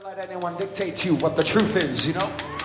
let anyone dictate to you what the truth is, you know?